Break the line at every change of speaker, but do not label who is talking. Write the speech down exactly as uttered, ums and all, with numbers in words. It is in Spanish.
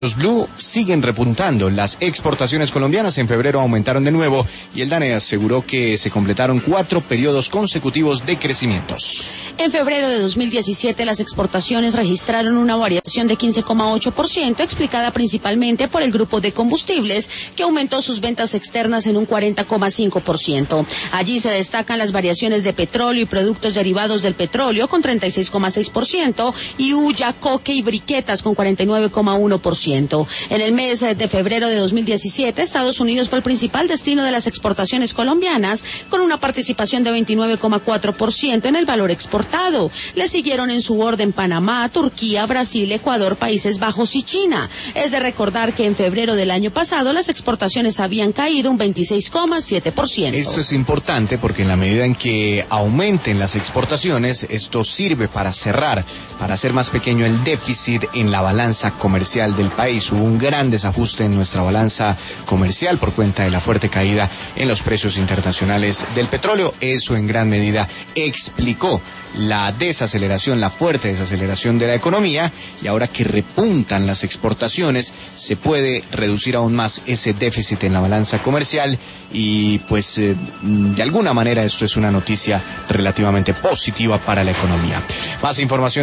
Los Blue siguen repuntando. Las exportaciones colombianas en febrero aumentaron de nuevo y el DANE aseguró que se completaron cuatro periodos consecutivos de crecimientos.
En febrero de dos mil diecisiete, las exportaciones registraron una variación de quince coma ocho por ciento, explicada principalmente por el grupo de combustibles, que aumentó sus ventas externas en un cuarenta coma cinco por ciento. Allí se destacan las variaciones de petróleo y productos derivados del petróleo con treinta y seis coma seis por ciento y hulla, coque y briquetas con cuarenta y nueve coma uno por ciento. En el mes de febrero de dos mil diecisiete, Estados Unidos fue el principal destino de las exportaciones colombianas, con una participación de veintinueve coma cuatro por ciento en el valor exportado. Le siguieron en su orden Panamá, Turquía, Brasil, Ecuador, Países Bajos y China. Es de recordar que en febrero del año pasado las exportaciones habían caído un veintiséis coma siete por ciento.
Esto es importante porque en la medida en que aumenten las exportaciones, esto sirve para cerrar, para hacer más pequeño el déficit en la balanza comercial del país. Hubo un gran desajuste en nuestra balanza comercial por cuenta de la fuerte caída en los precios internacionales del petróleo. Eso en gran medida explicó la desaceleración, la fuerte desaceleración de la economía, y ahora que repuntan las exportaciones se puede reducir aún más ese déficit en la balanza comercial y pues eh, de alguna manera esto es una noticia relativamente positiva para la economía. Más información